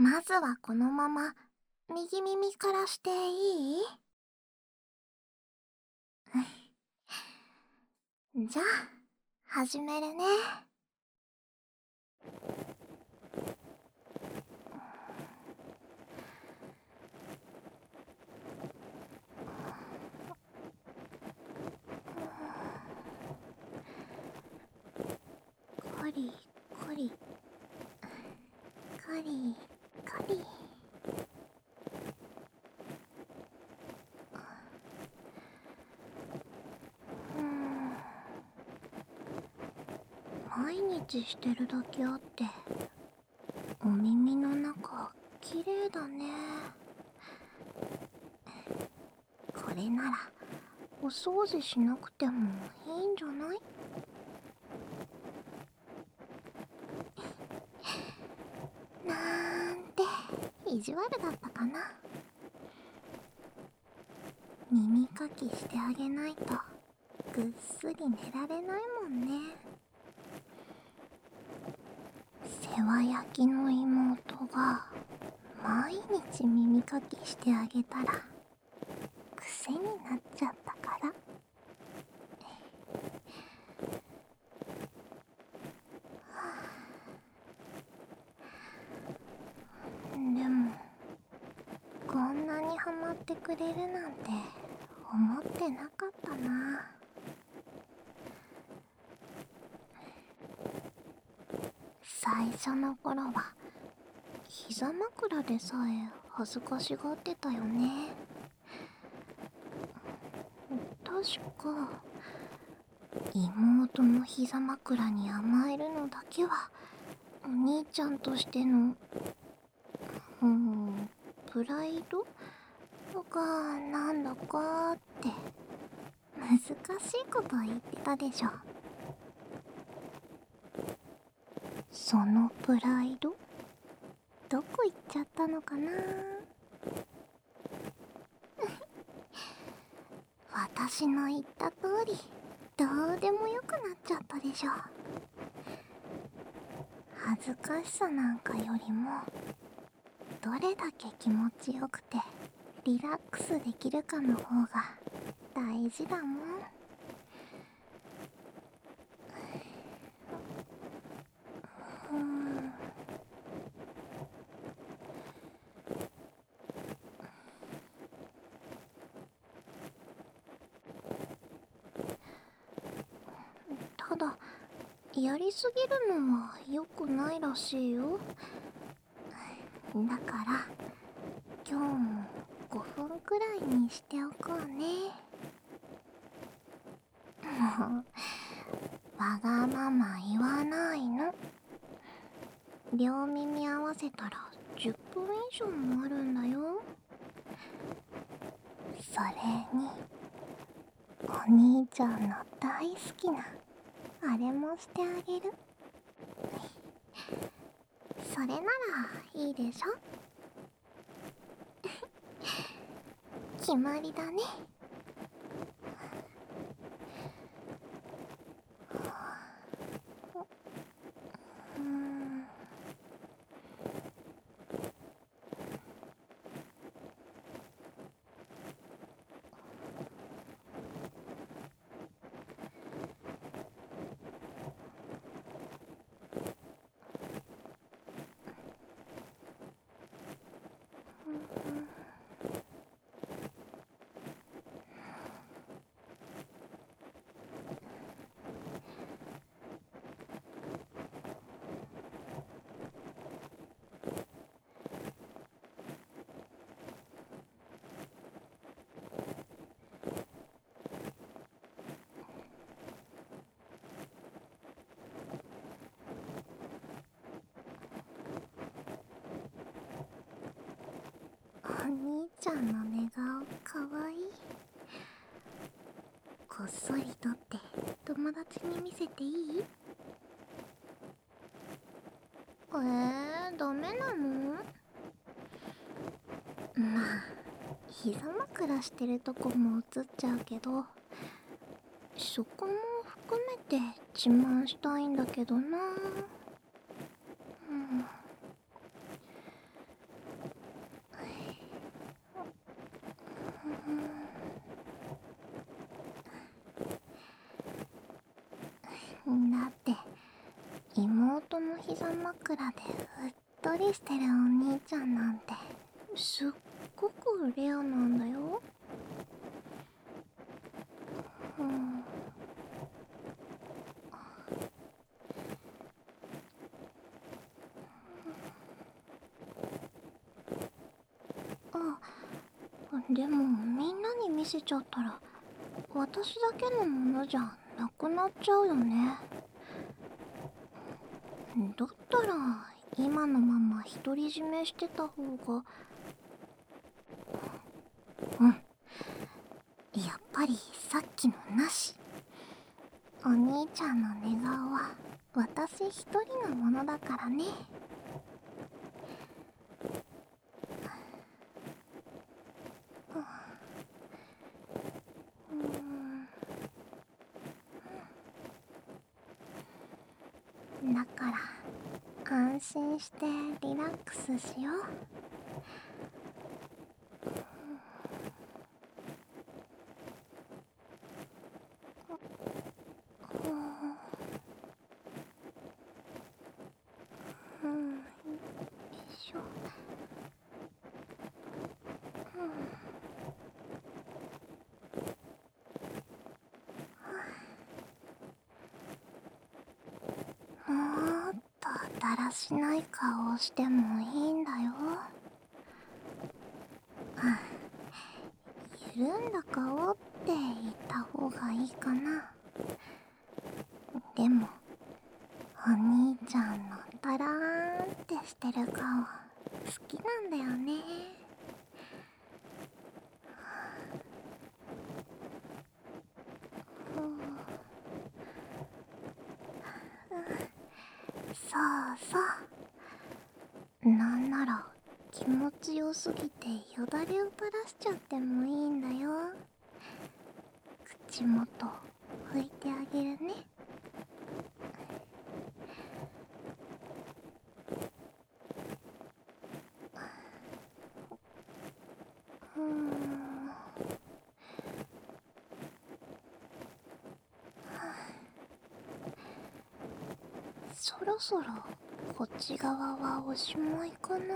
まずはこのまま右耳からしていい？じゃあ、始めるね。カリカリカリカリ。毎日してるだけあってお耳の中綺麗だね。これならお掃除しなくてもいいんじゃない？なんて意地悪だったかな。耳かきしてあげないとぐっすり寝られないもんね。世話焼きの妹が毎日耳かきしてあげたら癖になっちゃったから。でもこんなにハマってくれるなんて思ってなかったな。最初の頃は膝枕でさえ恥ずかしがってたよね。確か妹の膝枕に甘えるのだけはお兄ちゃんとしてのプライドがなんだかって難しいこと言ってたでしょ。そのプライドどこ行っちゃったのかな。私の言った通りどうでもよくなっちゃったでしょ。恥ずかしさなんかよりもどれだけ気持ちよくてリラックスできるかの方が大事だもん。ただやりすぎるのは良くないらしいよ。だから今日も5分くらいにしておこうね。もうわがまま言わないの。両耳合わせたら10分以上もあるんだよ。それにお兄ちゃんの大好きなあれもしてあげる。それならいいでしょ。決まりだね。お兄ちゃんの寝顔かわいい。こっそり撮って友達に見せていい？ダメなの？まあ膝枕してるとこも映っちゃうけどそこも含めて自慢したいんだけどな。 って妹の膝枕でうっとりしてるお兄ちゃんなんてすっごくレアなんだよ。うん。あ、でもみんなに見せちゃったら私だけのものじゃなくなっちゃうよね。だったら今のまま独り占めしてた方が。うん、やっぱりさっきのなし。お兄ちゃんの寝顔は私一人のものだからね。うーん、だから安心してリラックスしよう。うん、よいしょ。もっとだらしない顔をしてもいいんだよ。緩んだ顔って言った方がいいかな。でもお兄ちゃんのダラーンってしてる顔好きなんだよね。そうそう。なんなら気持ちよすぎてよだれを垂らしちゃってもいいんだよ。口元拭いてあげるね。うーん。そろそろこっち側はおしまいかな。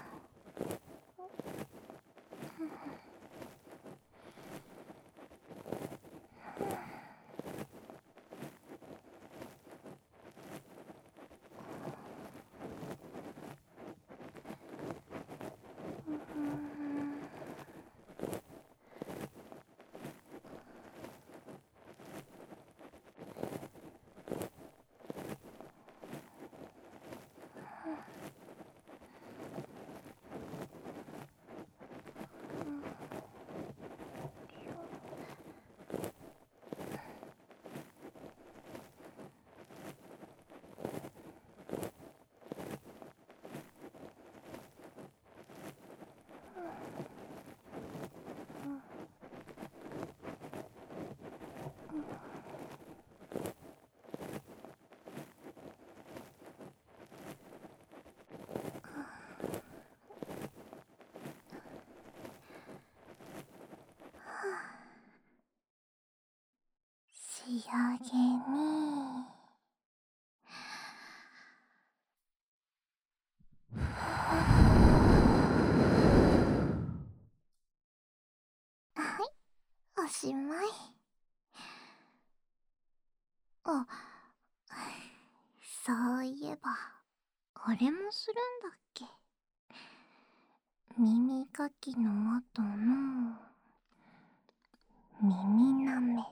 仕上げにおしまい。あ、そういえばあれもするんだっけ。耳かきの後の耳なめ。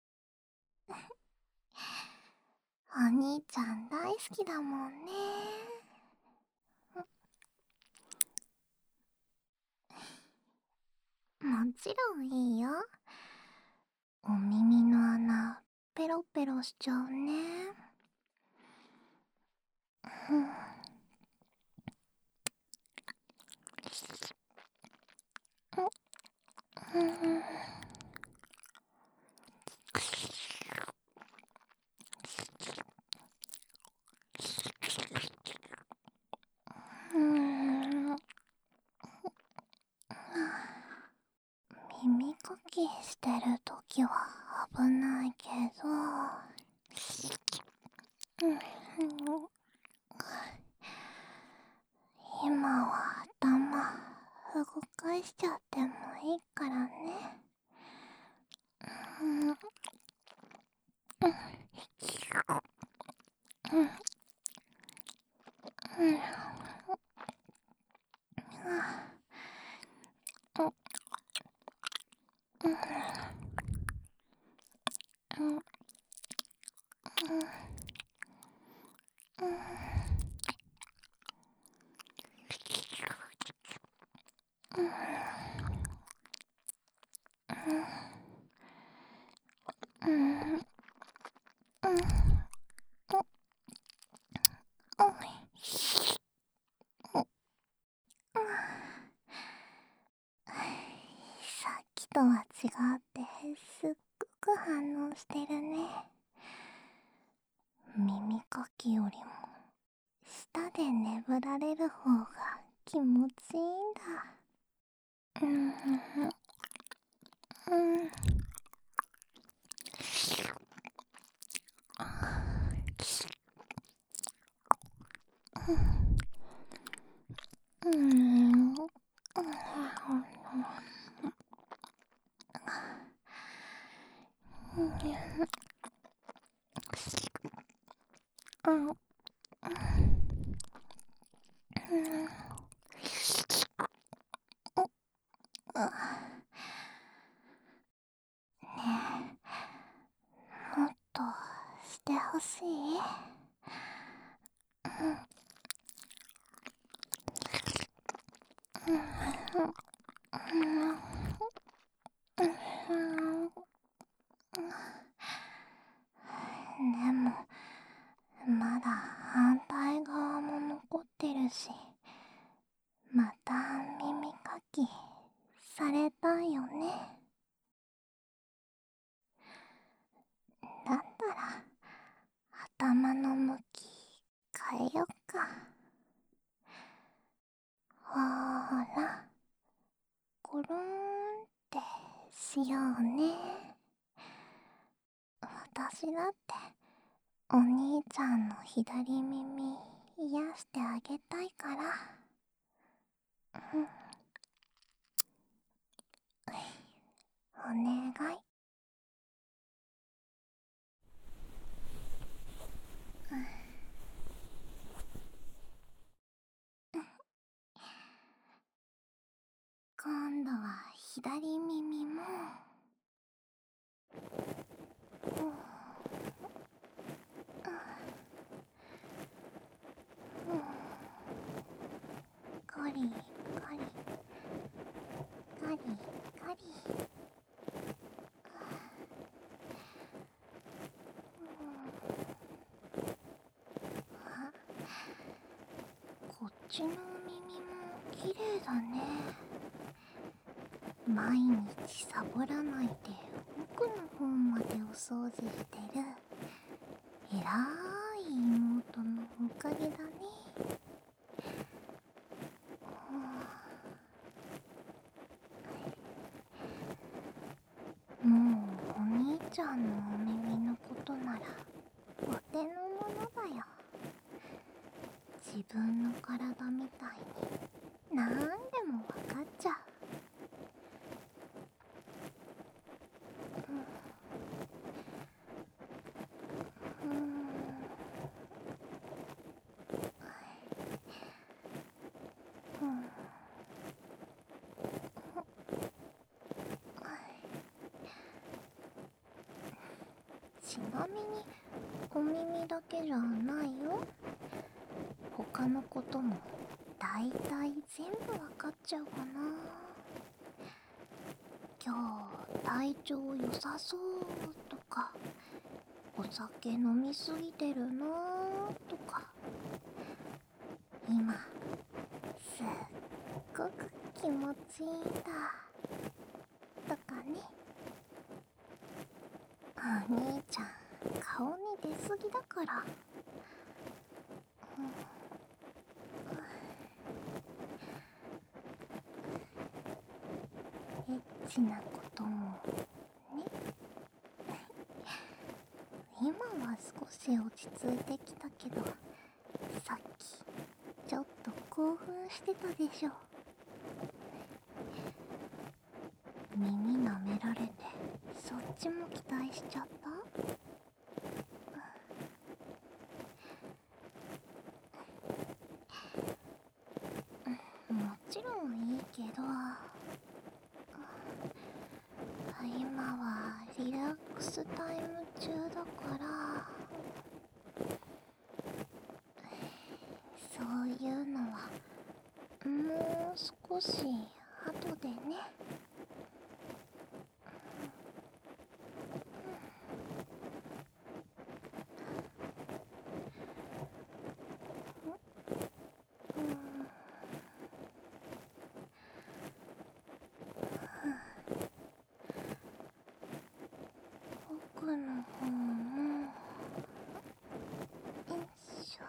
お兄ちゃん大好きだもんね。もちろんいいよ。お耳の穴ペロペロしちゃうね。うん。うん。耳かきしてるときは危ないけど、 さっきとは違ってすっごく反応してるね。耳かきよりも舌で眠られる方が気持ちいいんだ。もっとしてほしい？でもまだ反対側も残ってるし、また耳かきされたいよね。だったら頭の向き変えよっか。ほーら、コローンってしようね。私だってお兄ちゃんの左耳癒してあげたいから。お願い。今度は左耳も。カリカリカリカリ。あ、こっちの耳も綺麗だね。毎日サボらないで奥の方までお掃除してる偉い妹のおかげだね。もうお兄ちゃんのお耳のことならお手の物だよ。自分の体みたいになんでもわかっちゃう。ちなみにお耳だけじゃないよ。他のこともだいたい全部わかっちゃうかな。今日体調良さそうとか、お酒飲みすぎてるなとか、今すっごく気持ちいいんだとかね。お兄ちゃん顔に出すぎだから。エッチなこともね。今は少し落ち着いてきたけど、さっきちょっと興奮してたでしょ。耳舐められてそっちも期待しちゃった？もちろんいいけど、今はリラックスタイム中だから。 少し後でね。奥の方もよいしょ。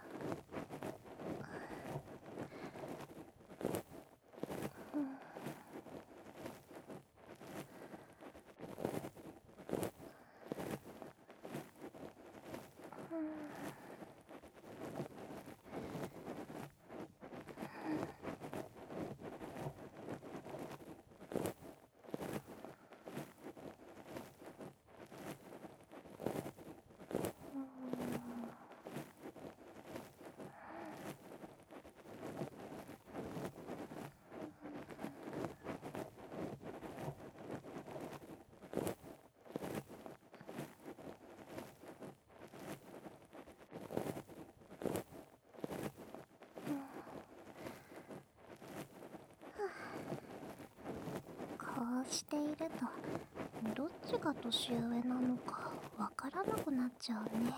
こうしているとどっちが年上なのかわからなくなっちゃうね。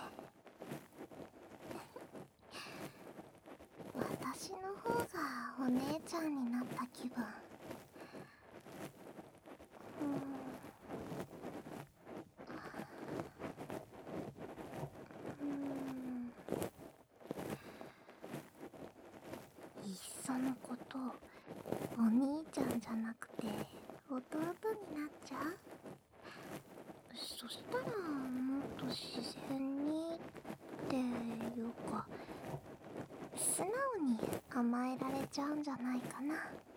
私の方がお姉ちゃんになった気分。いっそのことお兄ちゃんじゃなくて弟になっちゃう。そしたらもっと自然にっていうか素直に甘えられちゃうんじゃないかな。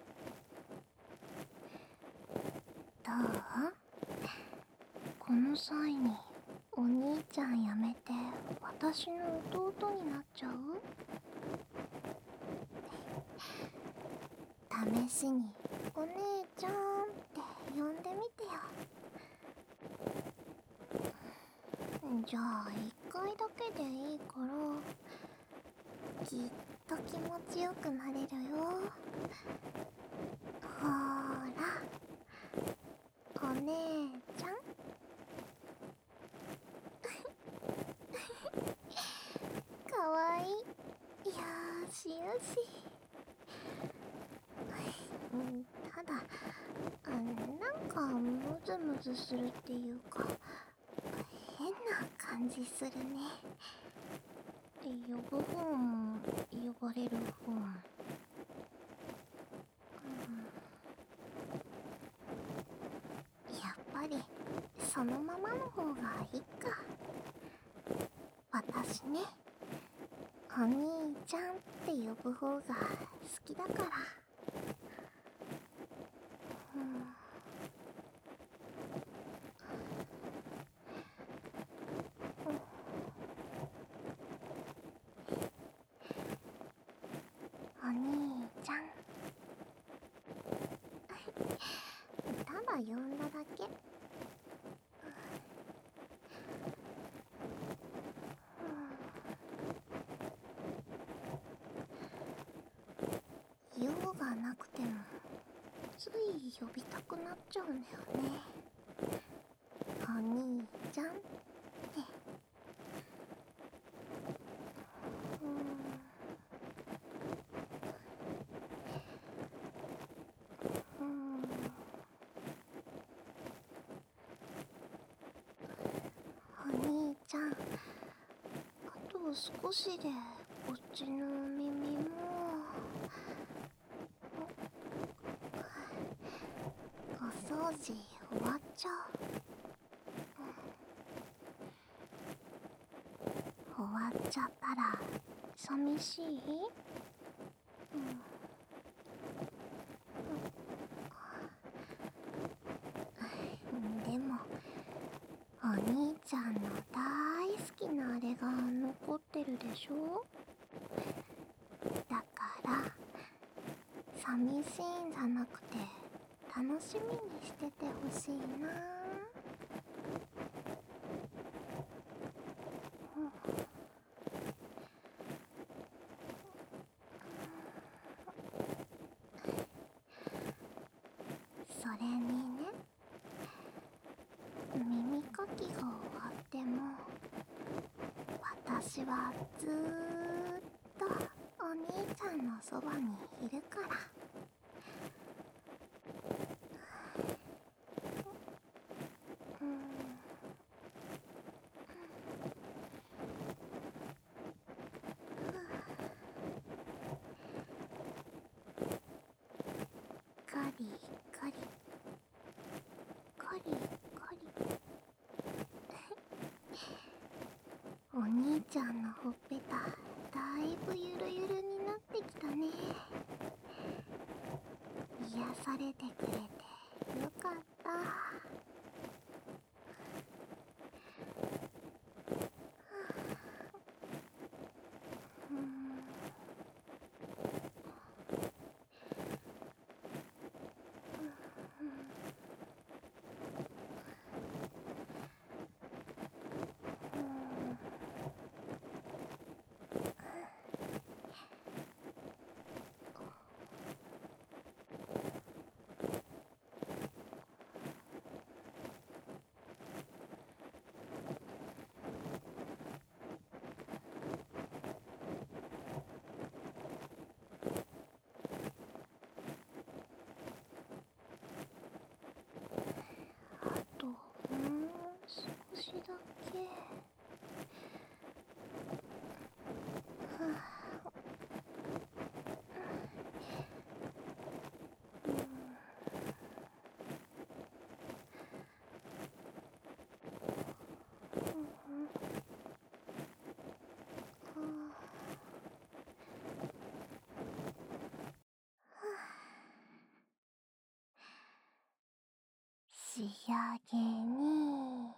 どう？この際にお兄ちゃんやめて私の弟になっちゃう？試しにお姉ちゃんって呼んでみてよ。じゃあ一回だけでいいからきっと気持ちよくなれるよ。ほーらお姉ちゃん。かわいい。よーしよし。ただなんかムズムズするっていうか変な感じするね。呼ぶ方も呼ばれる方も。やっぱりそのままの方がいいか。私ね、お兄ちゃんって呼ぶ方が好きだから。お兄ちゃん。ただ呼んだだけ。用がなくてもつい呼びたくなっちゃうんだよね。お兄ちゃんって。お兄ちゃん、あと少しでこっちの耳もお掃除終わっちゃう。終わっちゃったら寂しい？でもお兄ちゃんの大好きなあれが残ってるでしょ。だから寂しいんじゃなくて楽しみにしててほしいな。 れにね、耳かきが終わっても私はずーっとお兄ちゃんのそばにいるから。うん。カリカリカリカリ。お兄ちゃんのほっぺただいぶゆるゆるになってきたね。癒されてくれてよかった。うん。あともう少しだけ。はあ。仕上げに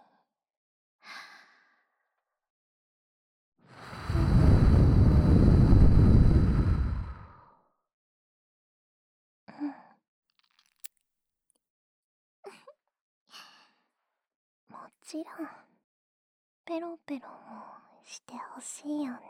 もちろんペロペロもしてほしいよね。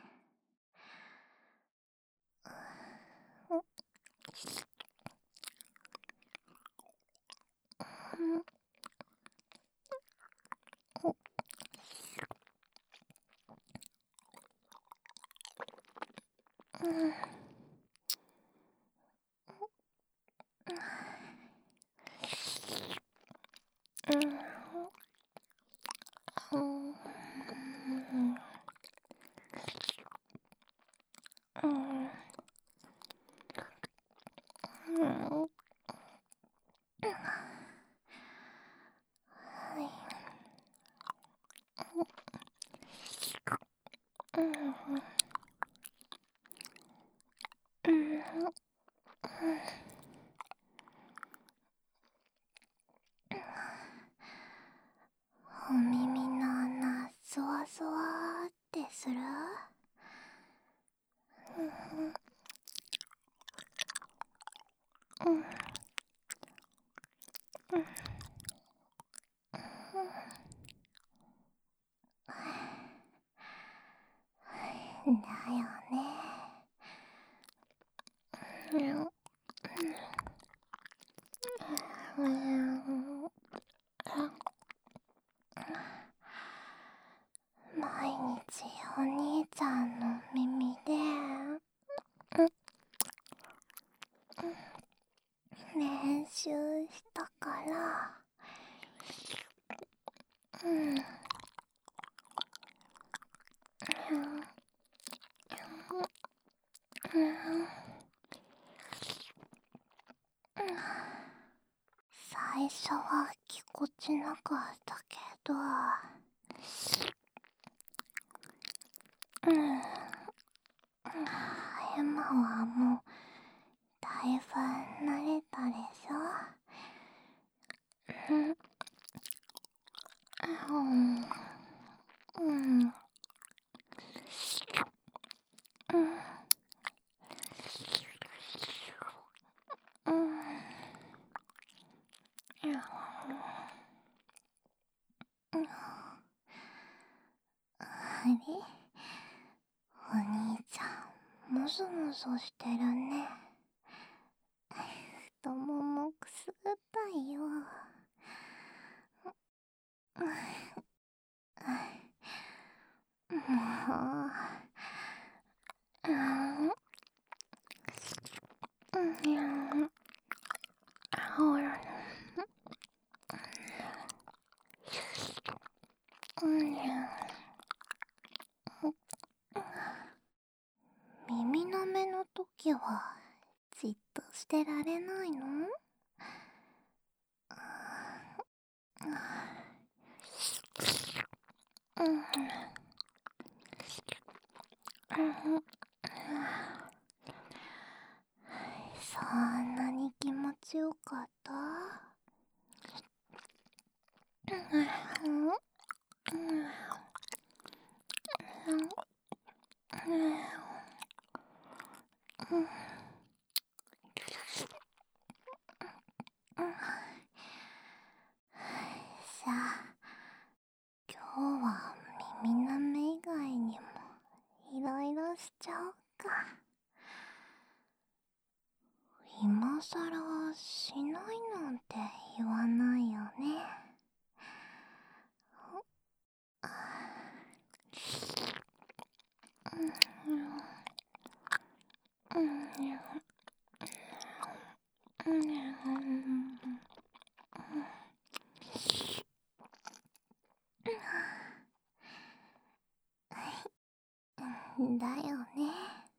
お耳の穴そわそわーってする？だよね。毎日お兄ちゃんの耳で練習したから。最初はぎこちなかったけど、今はもうだいぶ慣れたでしょ。あれ、お兄ちゃんもそもそしてるね。太ももくすぐだよ。もう、ほら、耳の目の時はじっとしてられないの？そんなに気持ちよかった？さあ、今日は耳の目以外にもいろいろしちゃおうか。今さらしないなんて言わないよね。だよね。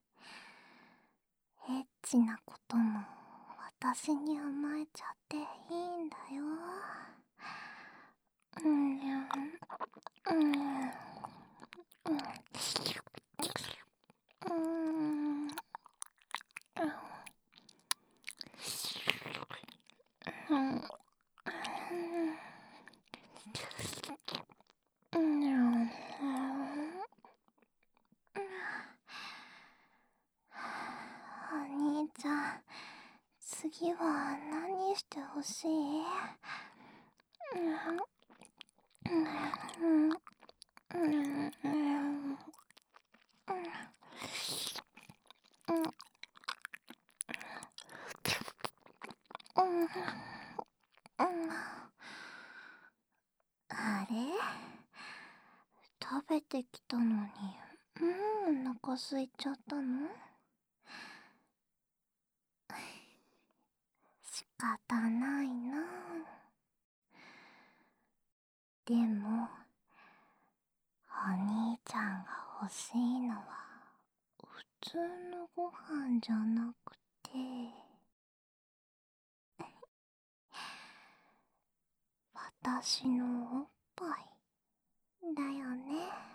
エッチなことも私に甘えちゃっていいんだよ。お兄ちゃん、次は何してほしい？あれ？食べてきたのに、もうお腹空いちゃったの？仕方ないな。でも、お兄ちゃんが欲しいのは普通のご飯じゃなくて、私のおっぱいだよね。